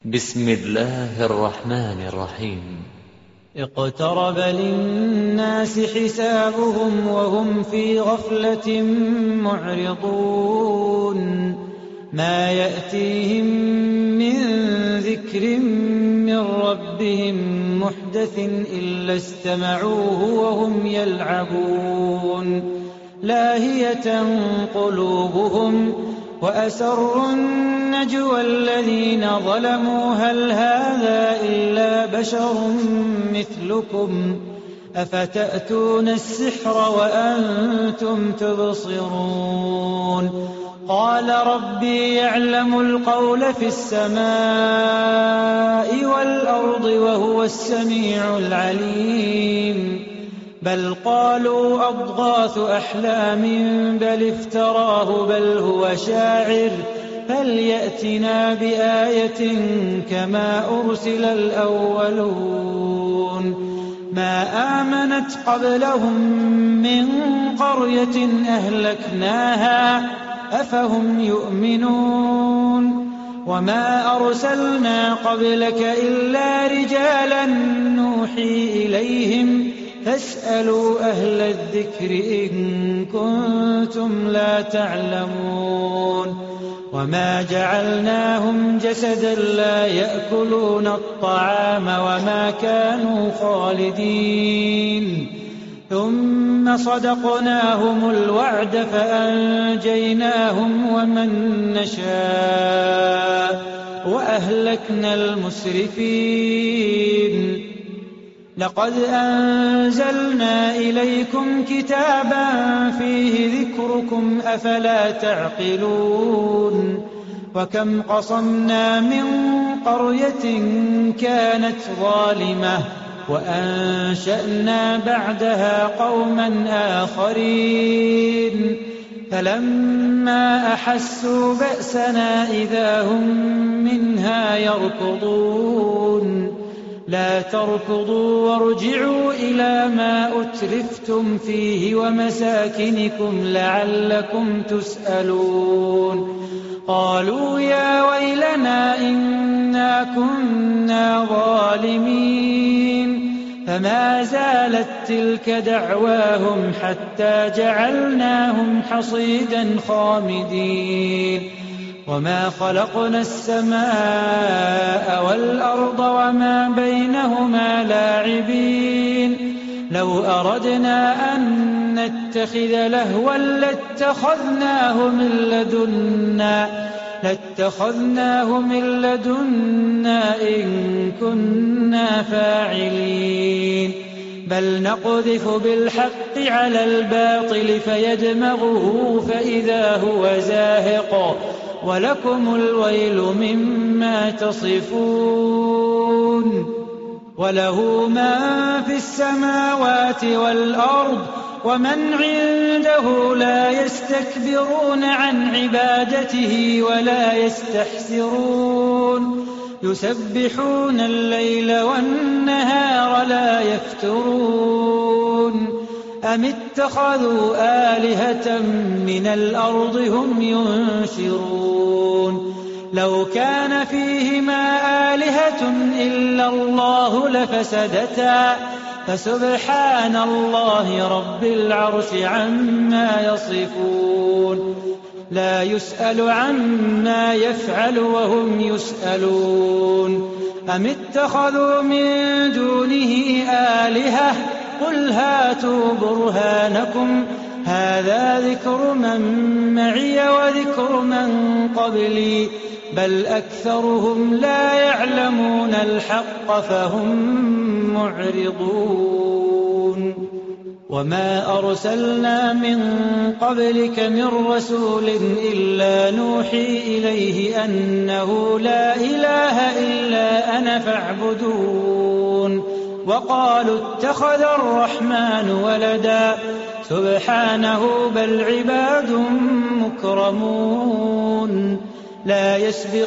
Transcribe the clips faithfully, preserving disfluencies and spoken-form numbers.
بسم الله الرحمن الرحيم. اقترب للناس حسابهم وهم في غفلة معرضون ما يأتيهم من ذكر من ربهم محدث إلا استمعوه وهم يلعبون لاهية قلوبهم وأسروا النجوى الذين ظلموا هل هذا إلا بشر مثلكم أفتأتون السحر وأنتم تبصرون قال ربي يعلم القول في السماء والأرض وهو السميع العليم بل قالوا أضغاث أحلام بل افتراه بل هو شاعر فليأتنا بآية كما أرسل الأولون ما آمنت قبلهم من قرية أهلكناها أفهم يؤمنون وما أرسلنا قبلك إلا رجالا نوحي إليهم فاسألوا أهل الذكر إن كنتم لا تعلمون وما جعلناهم جسدا لا يأكلون الطعام وما كانوا خالدين ثم صدقناهم الوعد فأنجيناهم ومن نشاء وأهلكنا المسرفين لقد أنزلنا إليكم كتابا فيه ذكركم أفلا تعقلون وكم قصمنا من قرية كانت ظالمة وأنشأنا بعدها قوما آخرين فلما أحسوا بأسنا إذا هم منها يركضون لا تركضوا وارجعوا إلى ما أترفتم فيه ومساكنكم لعلكم تسألون قالوا يا ويلنا إنا كنا ظالمين فما زالت تلك دعواهم حتى جعلناهم حصيدا خامدين وما خلقنا السماء والأرض وما بينهما لاعبين لو أردنا أن نتخذ لهوا لاتخذناه من لدنا لاتخذناه من لدنا إن كنا فاعلين بل نقذف بالحق على الباطل فيدمغه فإذا هو زاهق ولكم الويل مما تصفون وله ما في السماوات والأرض ومن عنده لا يستكبرون عن عبادته ولا يستحسرون يسبحون الليل والنهار لا يفترون أم اتخذوا آلهة من الأرض هم ينشرون لو كان فيهما آلهة إلا الله لفسدتا فسبحان الله رب العرش عما يصفون لا يسأل عما يفعل وهم يسألون أم اتخذوا من دونه آلهة قل هاتوا برهانكم هذا ذكر من معي وذكر من قبلي بل أكثرهم لا يعلمون الحق فهم معرضون وما أرسلنا من قبلك من رسول إلا نوحي إليه أنه لا إله إلا أنا فاعبدون وقالوا اتخذ الرحمن ولدا سبحانه بل عباد مكرمون لا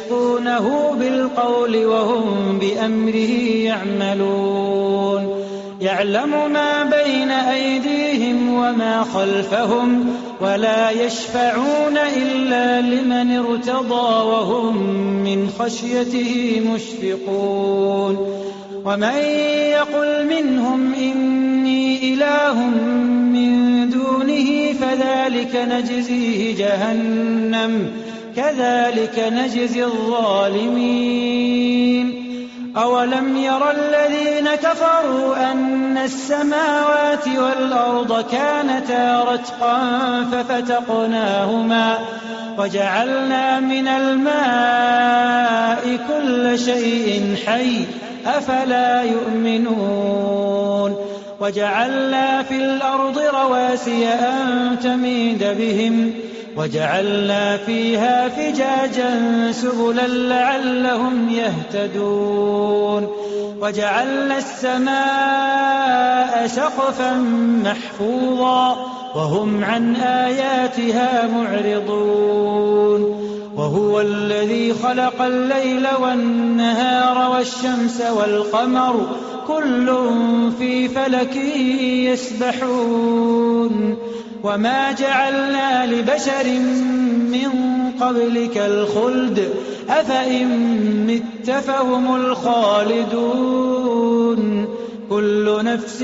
يسبقونه بالقول وهم بأمره يعملون يعلم ما بين أيديهم وما خلفهم ولا يشفعون إلا لمن ارتضى وهم من خشيته مشفقون ومن يقل منهم إني إله من دونه فذلك نجزيه جهنم كذلك نجزي الظالمين أولم ير الذين كفروا أن السماوات والأرض كانتا رتقا ففتقناهما وجعلنا من الماء كل شيء حي أفلا يؤمنون وجعلنا في الأرض رواسي أن تميد بهم وجعلنا فيها فجاجا سبلا لعلهم يهتدون وجعلنا السماء سقفا محفوظا وهم عن آياتها معرضون وهو الذي خلق الليل والنهار والشمس والقمر كل في فلك يسبحون وما جعلنا لبشر من قبلك الخلد أفإن مت فهم الخالدون كل نفس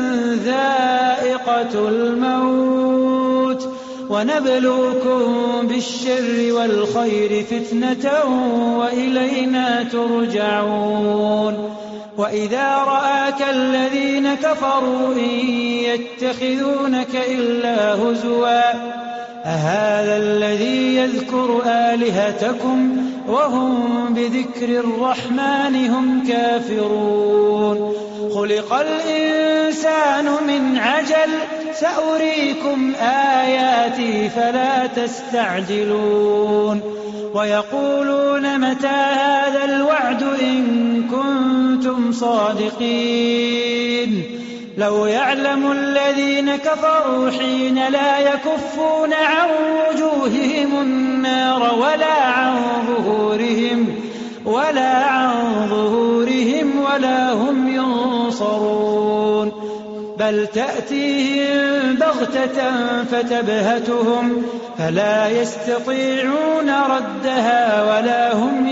ذائقة الموت ونبلوكم بالشر والخير فتنة وإلينا ترجعون وإذا رآك الذين كفروا إن يتخذونك إلا هزوا أهذا الذي يذكر آلهتكم وهم بذكر الرحمن هم كافرون خلق الإنسان من عجل سأريكم آياتي فلا تستعجلون ويقولون متى هذا الوعد إن كنتم صادقين لو يعلم الذين كفروا حين لا يكفون عن وجوههم النار ولا عن ظهورهم ولا عن ظهورهم ولا هم ينصرون بل تأتيهم بغتة فتبهتهم فلا يستطيعون ردها ولا هم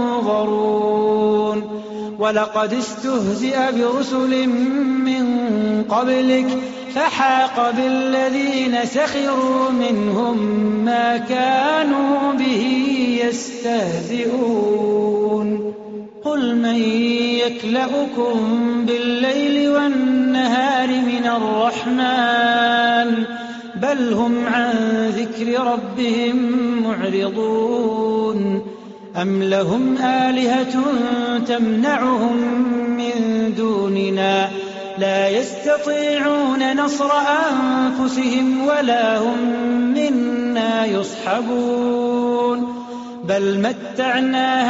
ينظرون ولقد استهزئ برسل من قبلك فحاق بالذين سخروا منهم ما كانوا به يستهزئون قل من يكلؤكم بالليل والنهار من الرحمن بل هم عن ذكر ربهم معرضون أم لهم آلهة تمنعهم من دوننا لا يستطيعون نصر أنفسهم ولا هم منا يصحبون بل متعنا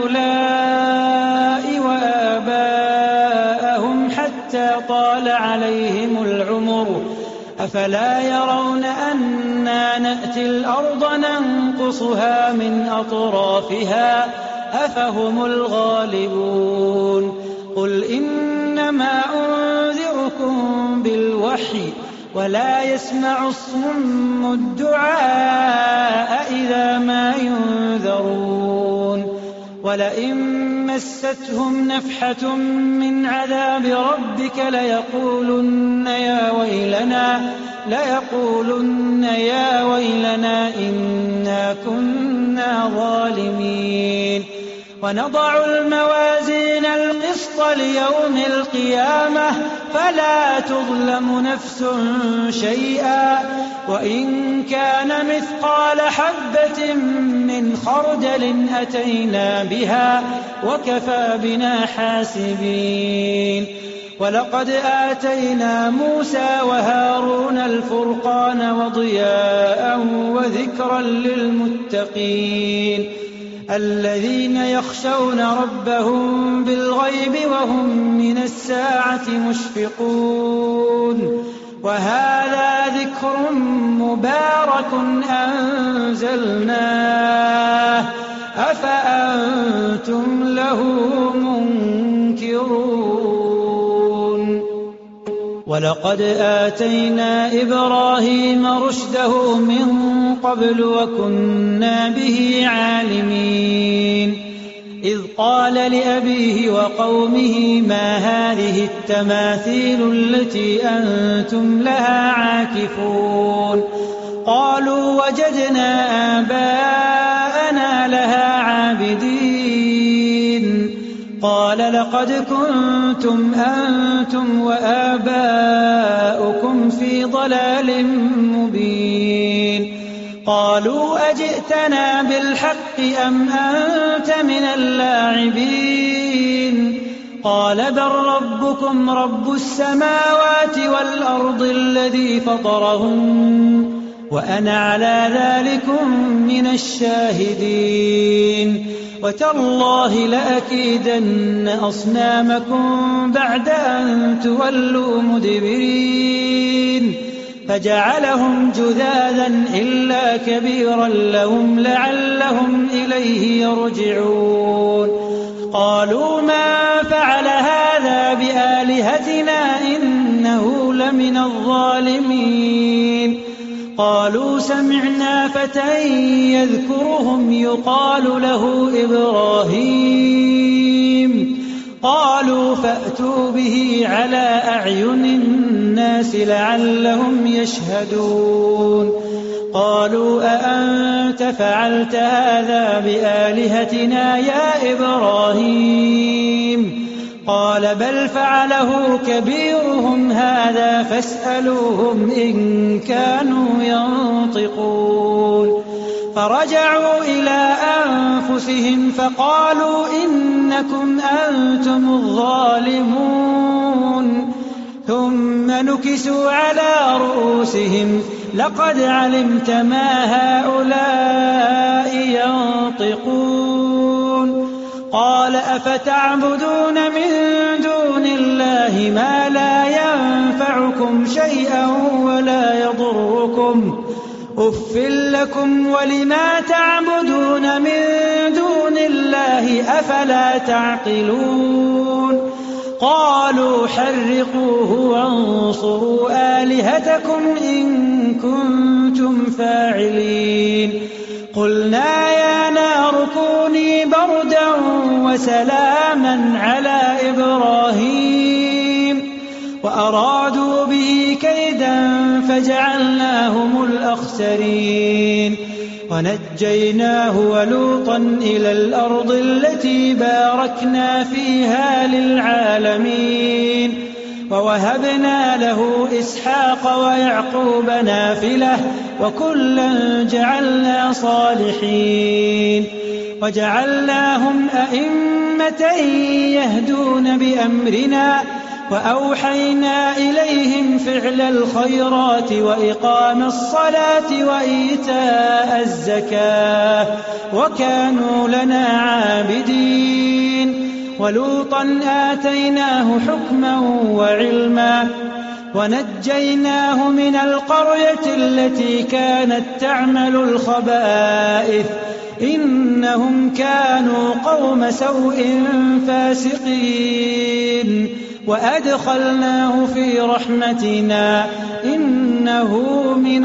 هؤلاء وآباءهم حتى طال عليهم العمر أفلا يرون أنا نأتي الأرض ننقصها من أطرافها أفهم الغالبون قل إنما أنذركم بالوحي ولا يسمع الصم الدعاء إذا ما ينذرون ولئن مستهم نفحة من عذاب ربك ليقولن يا ويلنا ليقولن يا ويلنا إنا كنا ظالمين ونضع الموازين القسط ليوم القيامة فلا تظلم نفس شيئا وإن كان مثقال حبة من خردل أتينا بها وكفى بنا حاسبين ولقد آتينا موسى وهارون الفرقان وضياء وذكرا للمتقين الذين يخشون ربهم بالغيب وهم من الساعة مشفقون وهذا ذكر مبارك أنزلناه أفأنتم له منكرون ولقد آتينا إبراهيم رشده من قبل وكنا به عالمين إذ قال لأبيه وقومه ما هذه التماثيل التي أنتم لها عاكفون قالوا وجدنا آباءنا لها عابدين قال لقد كنتم أنتم وآباؤكم في ضلال مبين قالوا أجئتنا بالحق أم أنت من اللاعبين قال بل ربكم رب السماوات والأرض الذي فطرهن وأنا على ذلكم من الشاهدين وتالله لأكيدن أصنامكم بعد أن تولوا مدبرين فجعلهم جذاذا إلا كبيرا لهم لعلهم إليه يرجعون قالوا ما فعل هذا بآلهتنا إنه لمن الظالمين قالوا سمعنا فتى يذكرهم يقال له إبراهيم قالوا فأتوا به على أعين الناس لعلهم يشهدون قالوا أأنت فعلت هذا بآلهتنا يا إبراهيم قال بل فعله كبيرهم هذا فاسألوهم إن كانوا ينطقون فرجعوا إلى أنفسهم فقالوا إنكم أنتم الظالمون ثم نكسوا على رؤوسهم لقد علمت ما هؤلاء ينطقون قال أفتعبدون من دون الله ما لا ينفعكم شيئا ولا يضركم أف لكم ولما تعبدون من دون الله أفلا تعقلون قالوا حرقوه وانصروا آلهتكم إن كنتم فاعلين قلنا يا نار كوني بردا وسلاما على إبراهيم وأرادوا به كيدا فجعلناهم الأخسرين ونجيناه ولوطا إلى الأرض التي باركنا فيها للعالمين ووهبنا له إسحاق ويعقوب نافلة وكلا جعلنا صالحين وجعلناهم أئمة يهدون بأمرنا وأوحينا إليهم فعل الخيرات وإقام الصلاة وإيتاء الزكاة وكانوا لنا عابدين ولوطا آتيناه حكما وعلما ونجيناه من القرية التي كانت تعمل الخبائث إنهم كانوا قوم سوء فاسقين وأدخلناه في رحمتنا إنه من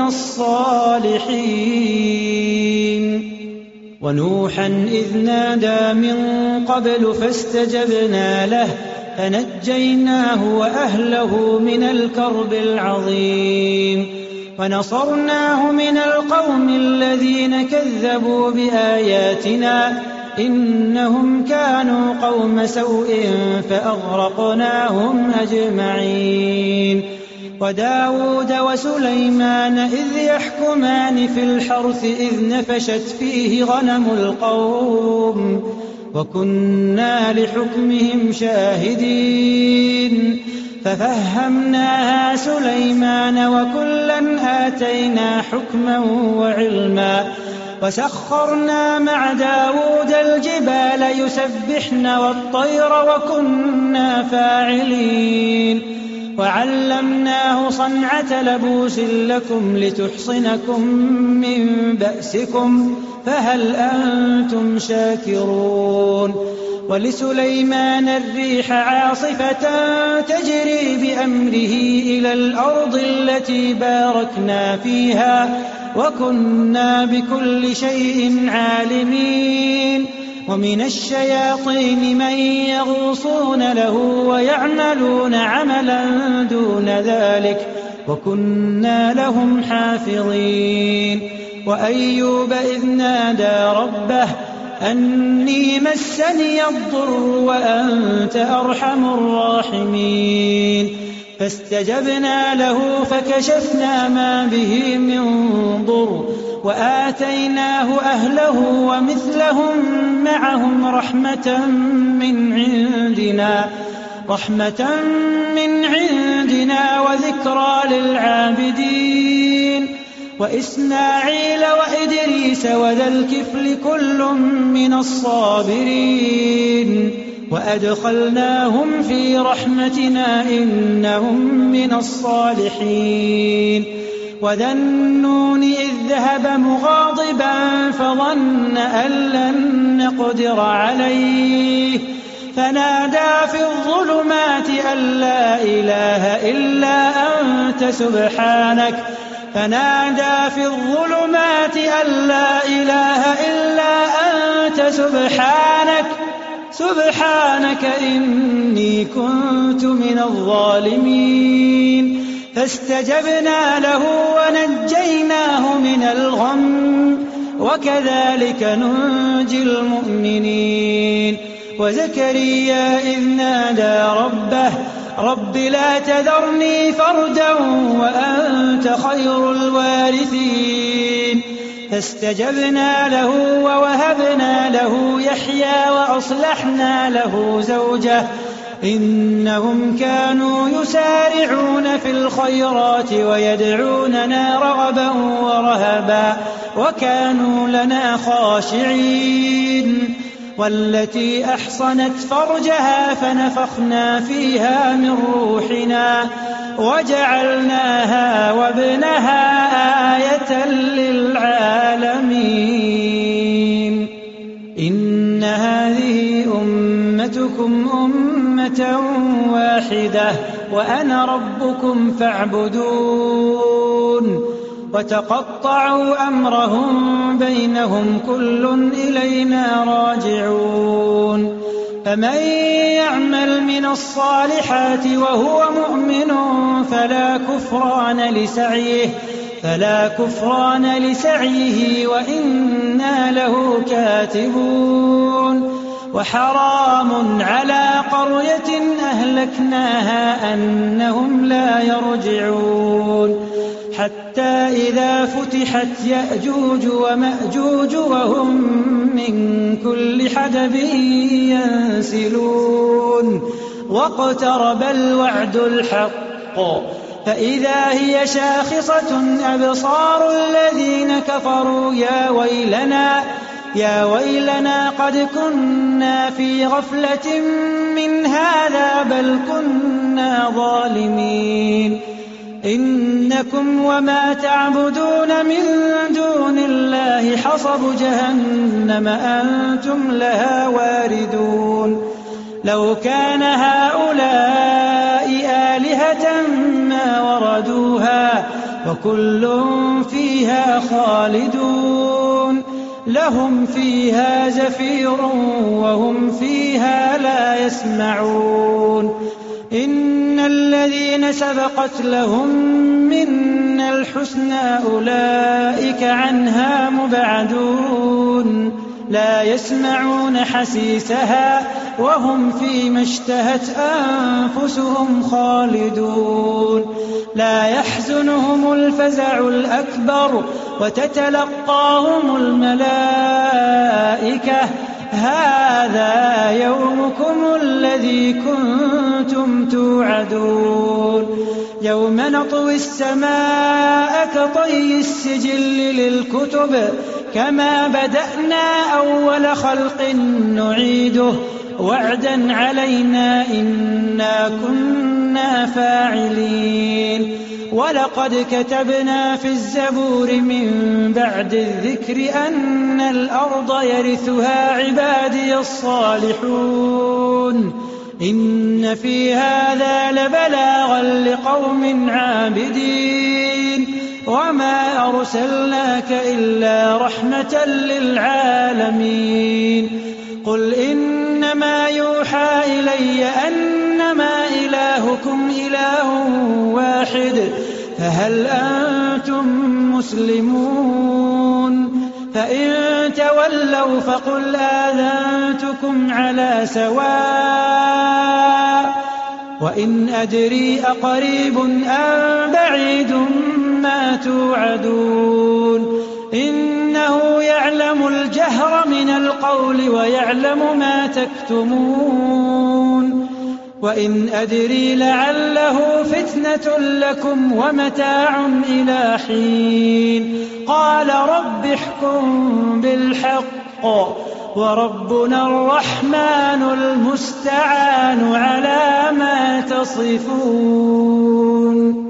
الصالحين ونوحا إذ نادى من قبل فاستجبنا له فنجيناه وأهله من الكرب العظيم ونصرناه من القوم الذين كذبوا بآياتنا إنهم كانوا قوم سوء فأغرقناهم أجمعين وداود وسليمان إذ يحكمان في الحرث إذ نفشت فيه غنم القوم وكنا لحكمهم شاهدين ففهمناها سليمان وكلا آتينا حكما وعلما وسخرنا مع داود الجبال يسبحن والطير وكنا فاعلين وعلمناه صنعة لبوس لكم لتحصنكم من بأسكم فهل أنتم شاكرون ولسليمان الريح عاصفة تجري بأمره إلى الأرض التي باركنا فيها وكنا بكل شيء عالمين ومن الشياطين من يغوصون له ويعملون عملا دون ذلك وكنا لهم حافظين وأيوب إذ نادى ربه أني مسني الضر وأنت أرحم الراحمين فاستجبنا له فكشفنا ما به من ضر وآتيناه أهله ومثلهم معهم رحمة من عندنا رحمة من عندنا وذكرى للعابدين وإسماعيل وإدريس وذا الكفل كل من الصابرين وأدخلناهم في رحمتنا إنهم من الصالحين وذا النون إذ ذهب مغاضبا فظن أن لن نقدر عليه فنادى في الظلمات أن لا إله إلا أنت سبحانك فنادى في الظلمات أن لا إله إلا أنت سبحانك سبحانك إني كنت من الظالمين فاستجبنا له ونجيناه من الغم وكذلك ننجي المؤمنين وزكريا إذ نادى ربه رب لا تذرني فردا وأنت خير الوارثين فاستجبنا له ووهبنا له يحيى وأصلحنا له زوجه إنهم كانوا يسارعون في الخيرات ويدعوننا رغبا ورهبا وكانوا لنا خاشعين والتي أحصنت فرجها فنفخنا فيها من روحنا وجعلناها وابنها آية للعالمين إن هذه أمتكم أمة واحدة وأنا ربكم فاعبدون وتقطعوا أمرهم بينهم كل إلينا راجعون فمن يعمل من الصالحات وهو مؤمن فلا كفران لسعيه فلا كفران لسعيه وإنا له كاتبون وحرام على قرية أهلكناها أنهم لا يرجعون حتى إذا فتحت يأجوج ومأجوج وهم من كل حدب ينسلون واقترب الوعد الحق فإذا هي شاخصة أبصار الذين كفروا يا ويلنا يا ويلنا قد كنا في غفلة من هذا بل كنا ظالمين إنكم وما تعبدون من دون الله حصب جهنم أنتم لها واردون لو كان هؤلاء آلهة ما وردوها وكل فيها خالدون لهم فيها زفير وهم فيها لا يسمعون إن الذين سبقت لهم منا الحسنى أولئك عنها مبعدون لا يسمعون حسيسها وهم فيما اشتهت أنفسهم خالدون لا يحزنهم الفزع الأكبر وتتلقاهم الملائكة هذا يومكم الذي كنتم توعدون يوم نطوي السماء كطي السجل للكتب كما بدأنا أول خلق نعيده وعدا علينا إنا كنا فاعلين ولقد كتبنا في الزبور من بعد الذكر أن الأرض يرثها عبادي الصالحون إن في هذا لبلاغا لقوم عابدين وما أرسلناك إلا رحمة للعالمين قل إنما يوحى إلي أنما إلهكم إله واحد فهل أنتم مسلمون فإن تولوا فقل آذنتكم على سواء وإن أدري أقريب أم بعيد ما توعدون إنه يعلم الجهر من القول ويعلم ما تكتمون وإن أدري لعله فتنة لكم ومتاع إلى حين قال رب احكم بالحق وربنا الرحمن المستعان على ما تصفون.